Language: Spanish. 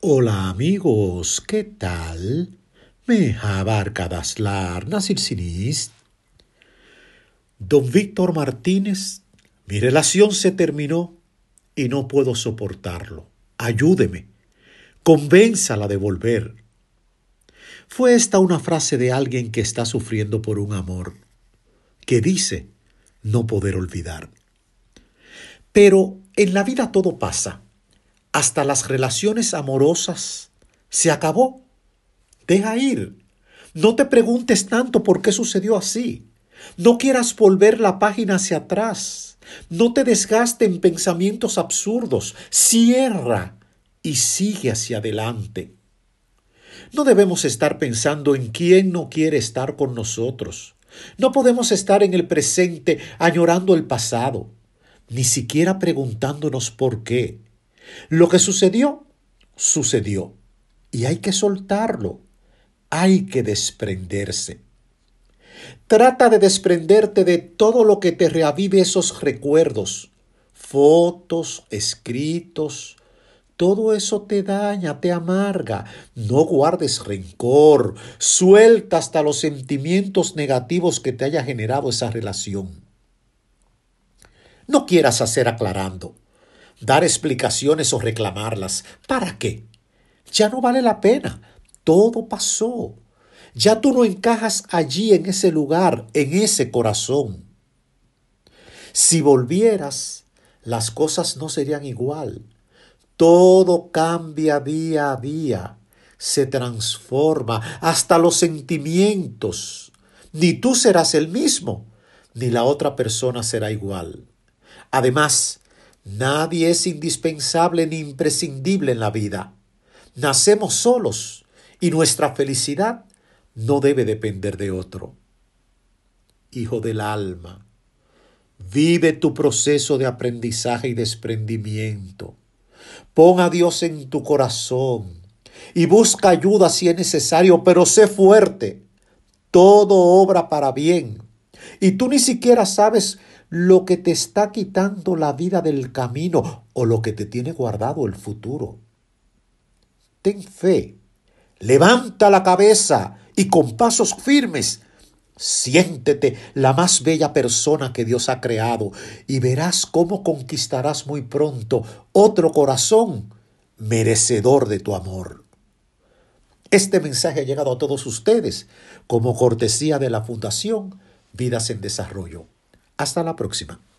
Hola amigos, ¿qué tal? Merhaba arkadaşlar, nasılsınız? Don Víctor Martínez, mi relación se terminó y no puedo soportarlo. Ayúdeme, convénzala de volver. Fue esta una frase de alguien que está sufriendo por un amor, que dice no poder olvidar. Pero en la vida todo pasa, hasta las relaciones amorosas. Se acabó. Deja ir. No te preguntes tanto por qué sucedió así. No quieras volver la página hacia atrás. No te desgaste en pensamientos absurdos. Cierra y sigue hacia adelante. No debemos estar pensando en quién no quiere estar con nosotros. No podemos estar en el presente añorando el pasado, ni siquiera preguntándonos por qué. Lo que sucedió, sucedió. Y hay que soltarlo. Hay que desprenderse. Trata de desprenderte de todo lo que te reavive esos recuerdos. Fotos, escritos, todo eso te daña, te amarga. No guardes rencor. Suelta hasta los sentimientos negativos que te haya generado esa relación. No quieras hacer aclarando, dar explicaciones o reclamarlas. ¿Para qué? Ya no vale la pena. Todo pasó. Ya tú no encajas allí en ese lugar, en ese corazón. Si volvieras, las cosas no serían igual. Todo cambia día a día, se transforma, hasta los sentimientos. Ni tú serás el mismo, ni la otra persona será igual. Además, nadie es indispensable ni imprescindible en la vida. Nacemos solos y nuestra felicidad no debe depender de otro. Hijo del alma, vive tu proceso de aprendizaje y desprendimiento. Pon a Dios en tu corazón y busca ayuda si es necesario, pero sé fuerte. Todo obra para bien. Y tú ni siquiera sabes lo que te está quitando la vida del camino o lo que te tiene guardado el futuro. Ten fe. Levanta la cabeza y con pasos firmes siéntete la más bella persona que Dios ha creado y verás cómo conquistarás muy pronto otro corazón merecedor de tu amor. Este mensaje ha llegado a todos ustedes como cortesía de la Fundación Vidas en Desarrollo. Hasta la próxima.